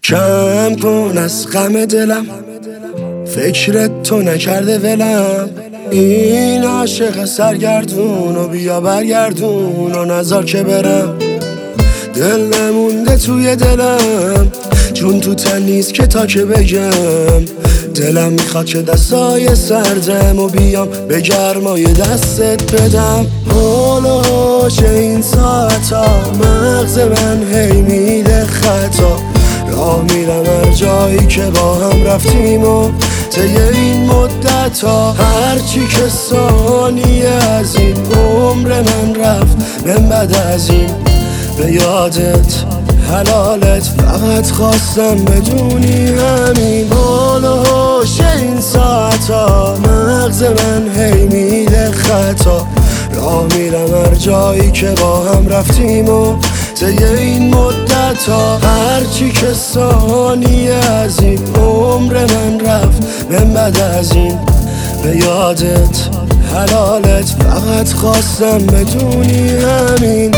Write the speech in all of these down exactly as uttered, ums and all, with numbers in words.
کم کن از غم دلم، فکرت تو نکرده ولم. این عاشق سرگردون و بیا برگردون و نذار که برم. دل نمونده توی دلم، چون تو تن نیست که تا که بگم. دلم میخواد که دستای سردم و بیام به گرمای دستت بدم. حالا چه این ساعتا مغز من هی میده خطا. راه میرم هر جایی که با هم رفتیم و طی این مدت ها. هرچی که ثانیه از این عمر من رفت من بعد از این به یادت حلالت فقط خواستم بدونی همین. حالا هوش این ساعت ها مغز من هی میده خطا. راه میرم هر جایی که با هم رفتیم و طی این مدت ها. هرچی که ثانیه از این عمر من رفت من بعد از این به یادت حلالت فقط خواستم بدونی همین.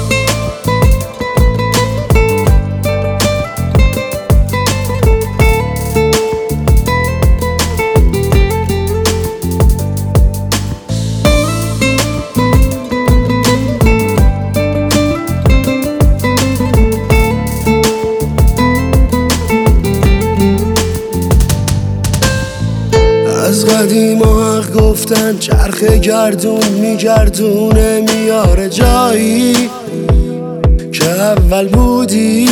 از قدیم و حق گفتن چرخ گردون میگردونه میاره جایی که اول بودی.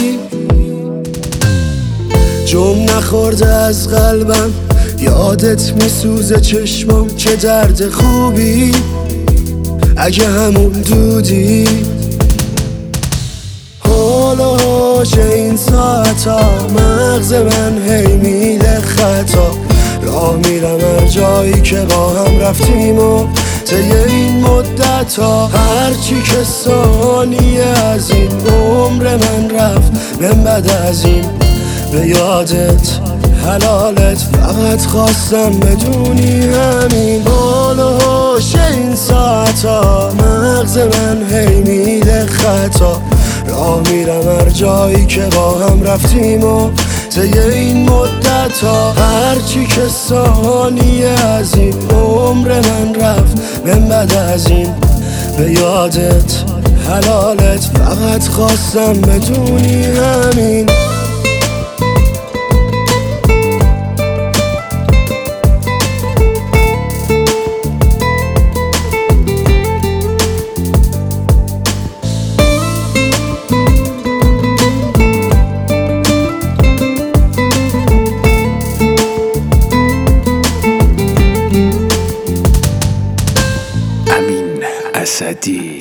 جم نخورده از قلبم یادت میسوزه چشمم که درد خوبی اگه همون دودی. حالا چه این ساعتا مغز من هی میده خطا. راه میرم هر جایی که با هم رفتیم و طی این مدت ها. هرچی که ثانیه از این عمر من رفت من بعد از این به یادت حلالت فقط خواستم بدونی همین. حالا هوش این ساعت ها مغز من هی میده خطا. راه میرم هر جایی که با هم رفتیم و طی این مدت ها. هرچی که ثانیه از این عمر من رفت من بعد از این به یادت حلالت فقط خواستم بدونی همین. اسدی